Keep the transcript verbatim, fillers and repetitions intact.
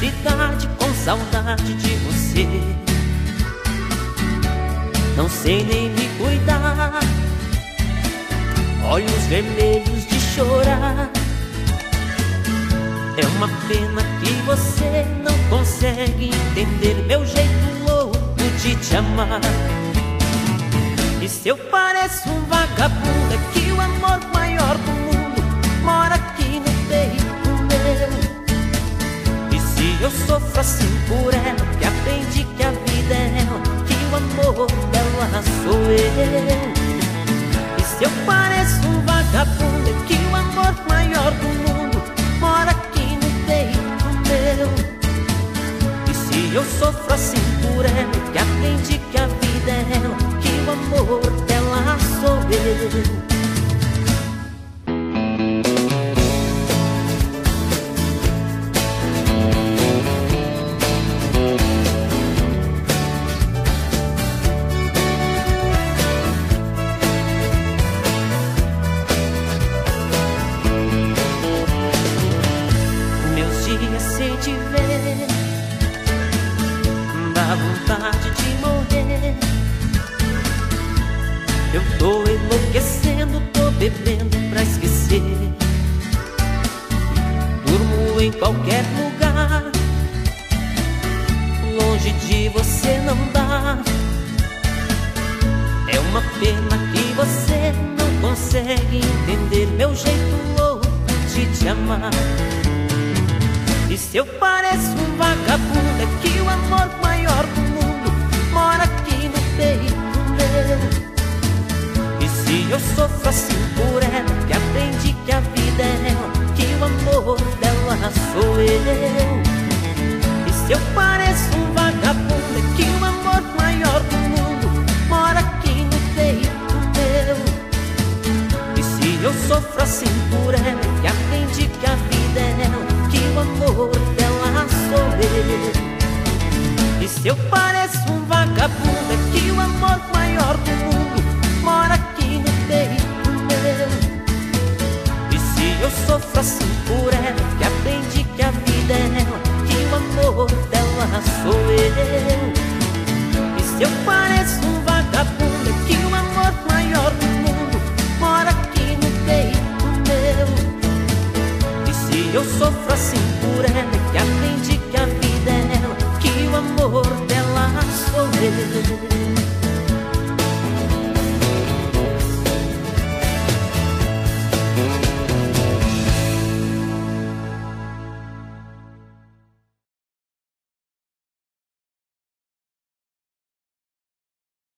cidade com saudade de você. Não sei nem me cuidar, olhos vermelhos de chorar. É uma pena que você não consegue entender meu jeito louco de te amar. E se eu pareço um vagabundo, é que o amor maior do mundo mora aqui no peito meu. E se eu sofro assim por ela, que aprendi que a vida é ela, que o amor dela sou eu. E se eu pareço um vagabundo, é que o amor maior do mundo mora aqui no peito meu. E se eu sofro assim por ela, que aprendi que a vida é ela, que o amor dela sou eu. Sem te ver, dá vontade de morrer. Eu tô enlouquecendo, tô bebendo pra esquecer. Durmo em qualquer lugar, longe de você não dá. É uma pena que você não consegue entender meu jeito louco de te amar. E se eu pareço um vagabundo, é que o amor maior do mundo mora aqui no peito meu. E se eu sofro assim por ela, que aprendi que a vida é ela, que o amor dela sou eu. E se eu pareço um vagabundo, é que o amor maior do mundo mora aqui no peito meu. E se eu sofro assim por ela, que aprendi que a vida é ela, que o amor dela sou eu. E se eu pareço um vagabundo, é que o amor maior do mundo mora aqui no peito meu. E se eu sofro assim por ela, que aprendi que a vida é ela, que o amor dela sou eu. E se eu pareço um vagabundo,